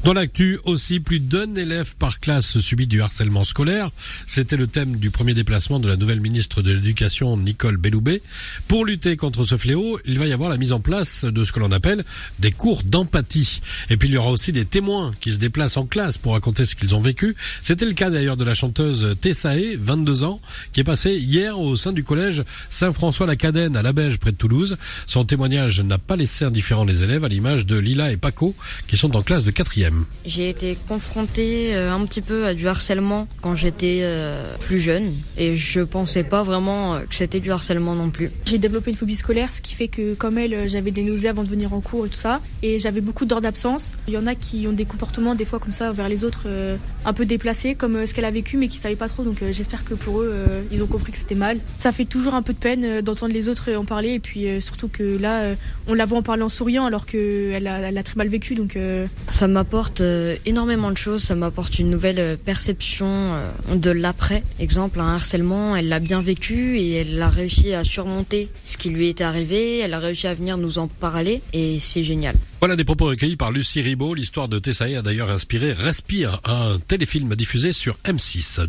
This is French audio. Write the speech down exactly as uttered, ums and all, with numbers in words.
Dans l'actu aussi, plus d'un élève par classe subit du harcèlement scolaire. C'était le thème du premier déplacement de la nouvelle ministre de l'Éducation, Nicole Belloubet. Pour lutter contre ce fléau, il va y avoir la mise en place de ce que l'on appelle des cours d'empathie. Et puis il y aura aussi des témoins qui se déplacent en classe pour raconter ce qu'ils ont vécu. C'était le cas d'ailleurs de la chanteuse Tessae, vingt-deux ans, qui est passée hier au sein du collège Saint-François-la-Cadène à Labège, près de Toulouse. Son témoignage n'a pas laissé indifférent les élèves, à l'image de Lila et Paco, qui sont en classe de quatrième. J'ai été confrontée euh, un petit peu à du harcèlement quand j'étais euh, plus jeune et je pensais pas vraiment que c'était du harcèlement non plus. J'ai développé une phobie scolaire, ce qui fait que comme elle, j'avais des nausées avant de venir en cours et tout ça, et j'avais beaucoup d'heures d'absence. Il y en a qui ont des comportements des fois comme ça vers les autres euh, un peu déplacés, comme euh, ce qu'elle a vécu mais qui savaient pas trop, donc euh, j'espère que pour eux, euh, ils ont compris que c'était mal. Ça fait toujours un peu de peine euh, d'entendre les autres en parler, et puis euh, surtout que là, euh, on la voit en parler en souriant alors qu'elle a, elle a très mal vécu, donc... Euh... Ça m'apporte euh, énormément de choses, ça m'apporte une nouvelle perception euh, de l'après. Exemple, un harcèlement, elle l'a bien vécu et elle a réussi à surmonter ce qui lui était arrivé, elle a réussi à venir nous en parler et c'est génial. Voilà des propos recueillis par Lucie Ribaud. L'histoire de Tessae a d'ailleurs inspiré Respire, un téléfilm diffusé sur M six.